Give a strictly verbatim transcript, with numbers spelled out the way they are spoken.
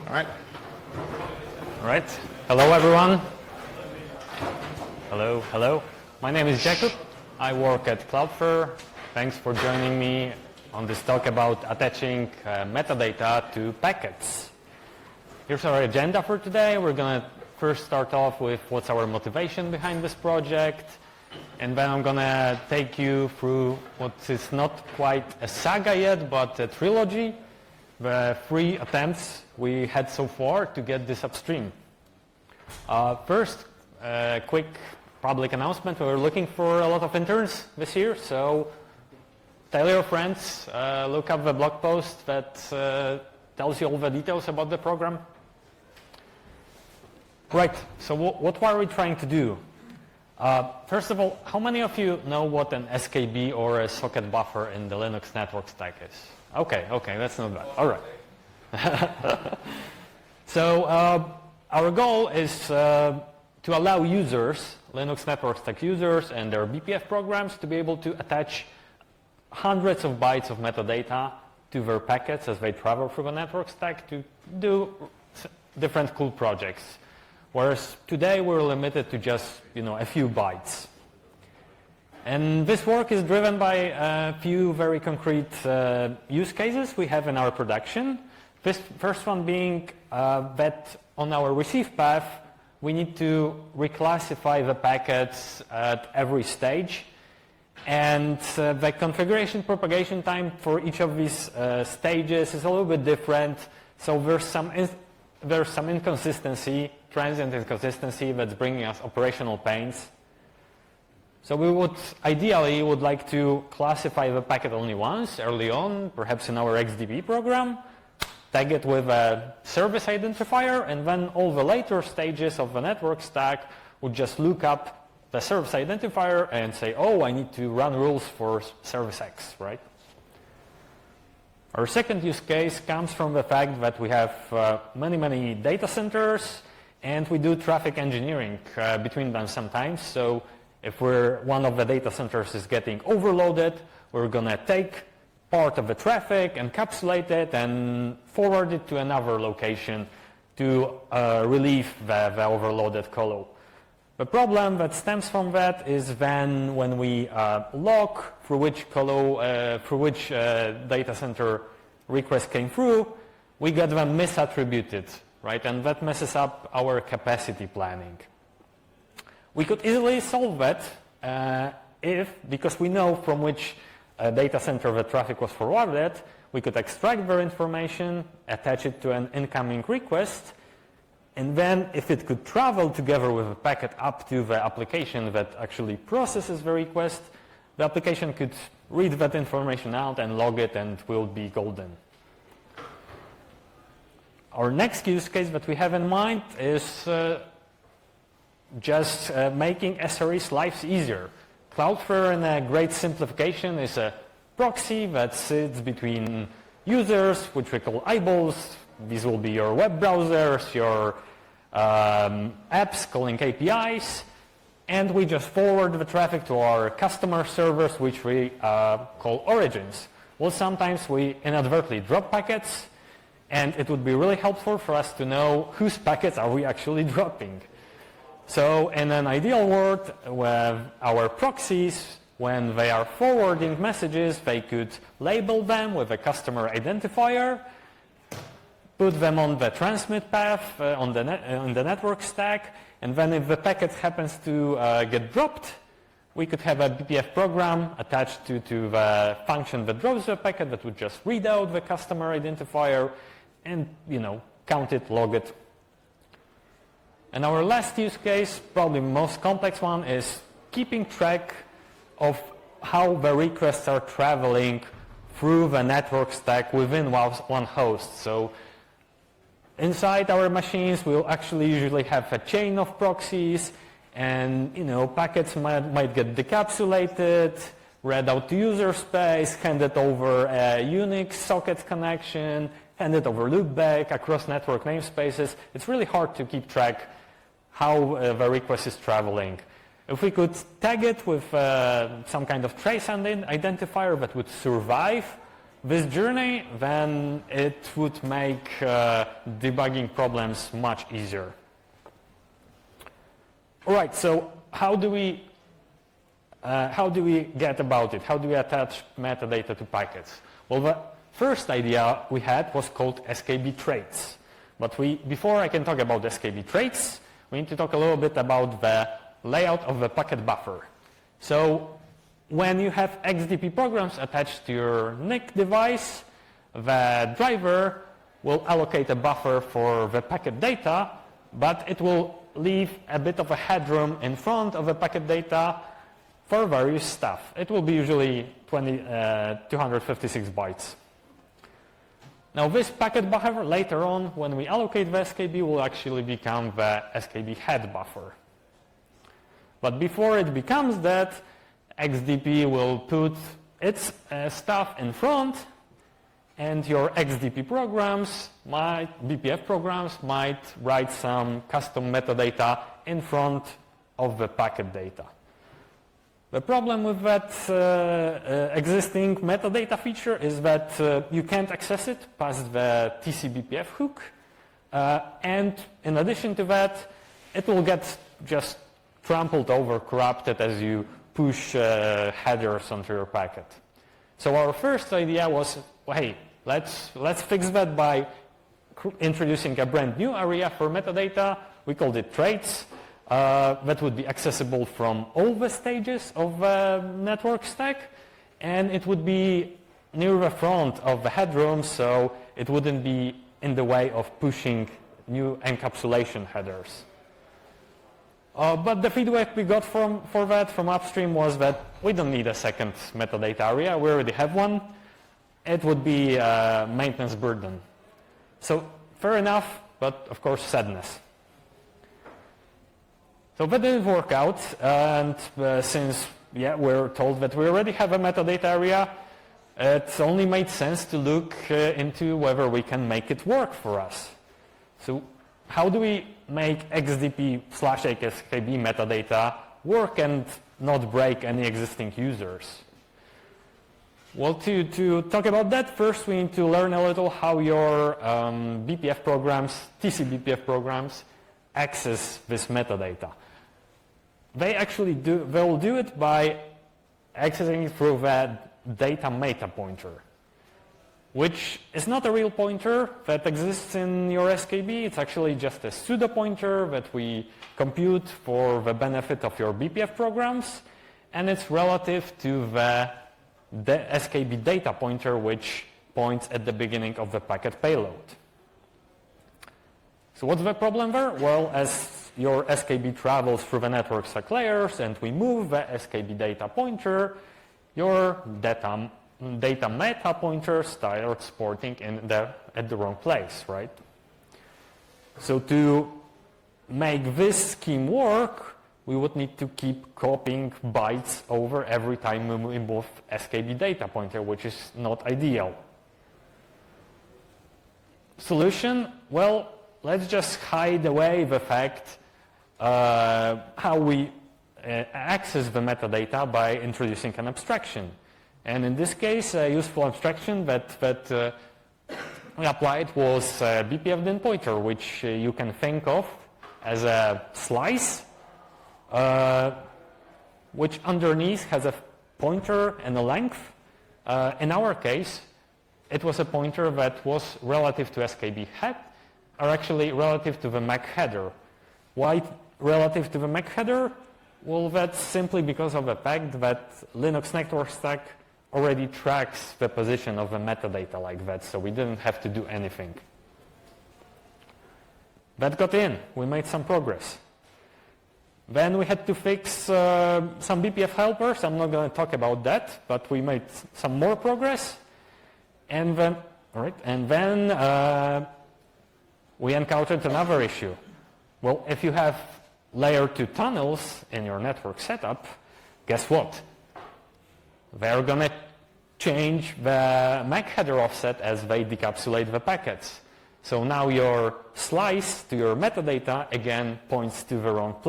All right. All right. Hello, everyone. Hello, hello. My name is Jakub. I work at Cloudflare. Thanks for joining me on this talk about attaching uh, metadata to packets. Here's our agenda for today. We're going to first start off with what's our motivation behind this project, and then I'm going to take you through what is not quite a saga yet, but a trilogy, the three attempts we had so far to get this upstream. Uh, first, a quick public announcement. We're looking for a lot of interns this year, so tell your friends, uh, look up the blog post that uh, tells you all the details about the program. Right, so w what are we trying to do? Uh, first of all, how many of you know what an S K B or a socket buffer in the Linux network stack is? Okay, okay, that's not bad. All right. So uh, our goal is uh, to allow users, Linux network stack users and their B P F programs, to be able to attach hundreds of bytes of metadata to their packets as they travel through the network stack to do different cool projects. Whereas today we're limited to just, you know, a few bytes. And this work is driven by a few very concrete uh, use cases we have in our production. This first one being uh, that on our receive path, we need to reclassify the packets at every stage. And uh, the configuration propagation time for each of these uh, stages is a little bit different. So there's some, there's some inconsistency, transient inconsistency that's bringing us operational pains. So we would ideally would like to classify the packet only once early on, perhaps in our X D B program, tag it with a service identifier, and then all the later stages of the network stack would just look up the service identifier and say, oh, I need to run rules for service X, right? Our second use case comes from the fact that we have uh, many, many data centers, and we do traffic engineering uh, between them sometimes. So if we're, one of the data centers is getting overloaded, we're going to take part of the traffic, encapsulate it, and forward it to another location to uh, relieve the, the overloaded colo. The problem that stems from that is then when we uh, log through which colo, uh, through which uh, data center request came through, we get them misattributed, right? And that messes up our capacity planning. We could easily solve that uh, if, because we know from which uh, data center the traffic was forwarded, we could extract their information, attach it to an incoming request, and then if it could travel together with a packet up to the application that actually processes the request, the application could read that information out and log it, and we'll be golden. Our next use case that we have in mind is uh, just uh, making S R E's lives easier. Cloudflare, in a great simplification, is a proxy that sits between users, which we call eyeballs. These will be your web browsers, your um, apps calling A P Is, and we just forward the traffic to our customer servers, which we uh, call origins. Well, sometimes we inadvertently drop packets, and it would be really helpful for us to know whose packets are we actually dropping. So in an ideal world, with our proxies, when they are forwarding messages, they could label them with a customer identifier, put them on the transmit path uh, on, the net, uh, on the network stack, and then if the packet happens to uh, get dropped, we could have a B P F program attached to, to the function that drops the packet that would just read out the customer identifier and, you know, count it, log it. And our last use case, probably the most complex one, is keeping track of how the requests are traveling through the network stack within one host. So inside our machines, we'll actually usually have a chain of proxies, and, you know, packets might, might get decapsulated, read out to user space, handed over a Unix socket connection, handed over loopback across network namespaces. It's really hard to keep track how uh, the request is traveling. If we could tag it with uh, some kind of trace identifier that would survive this journey, then it would make uh, debugging problems much easier. All right, so how do we uh, how do we get about it? How do we attach metadata to packets? Well, the first idea we had was called S K B traits. But we, before I can talk about S K B traits, we need to talk a little bit about the layout of the packet buffer. So when you have X D P programs attached to your N I C device, the driver will allocate a buffer for the packet data, but it will leave a bit of a headroom in front of the packet data for various stuff. It will be usually twenty, uh, two hundred fifty-six bytes. Now this packet buffer later on, when we allocate the S K B, will actually become the S K B head buffer. But before it becomes that, X D P will put its uh, stuff in front, and your X D P programs, might, B P F programs, might write some custom metadata in front of the packet data. The problem with that uh, uh, existing metadata feature is that uh, you can't access it past the T C B P F hook, uh, and in addition to that, it will get just trampled over, corrupted as you push uh, headers onto your packet. So our first idea was, well, hey, let's, let's fix that by introducing a brand new area for metadata. We called it traits. Uh, that would be accessible from all the stages of the network stack, and it would be near the front of the headroom, so it wouldn't be in the way of pushing new encapsulation headers. Uh, but the feedback we got from, for that from upstream was that we don't need a second metadata area. We already have one. It would be a maintenance burden. So fair enough, but of course sadness. So that didn't work out, and uh, since yeah, we're told that we already have a metadata area, it only made sense to look uh, into whether we can make it work for us. So how do we make X D P slash S K B metadata work and not break any existing users? Well, to, to talk about that, first we need to learn a little how your um, B P F programs, T C B P F programs, access this metadata. They actually do, they will do it by accessing it through the data meta pointer, which is not a real pointer that exists in your S K B. It's actually just a pseudo pointer that we compute for the benefit of your B P F programs, and it's relative to the, the S K B data pointer, which points at the beginning of the packet payload. So what's the problem there? Well, as your S K B travels through the network stack layers and we move the S K B data pointer, your data, data meta pointer starts porting in the, at the wrong place, right? So to make this scheme work, we would need to keep copying bytes over every time we move S K B data pointer, which is not ideal. Solution? Well, let's just hide away the fact uh, how we uh, access the metadata by introducing an abstraction. And in this case, a useful abstraction that, that uh, we applied was uh, B P F D I N pointer, which uh, you can think of as a slice, uh, which underneath has a pointer and a length. Uh, in our case, it was a pointer that was relative to S K B head, or actually relative to the M A C header. Why relative to the M A C header? Well, that's simply because of the fact that Linux Network Stack already tracks the position of the metadata like that, so we didn't have to do anything. That got in. We made some progress. Then we had to fix uh, some B P F helpers. I'm not going to talk about that, but we made some more progress. And then, all right, and then uh, we encountered another issue. Well, if you have layer two tunnels in your network setup, guess what? They're going to change the M A C header offset as they decapsulate the packets. So now your slice to your metadata again points to the wrong place.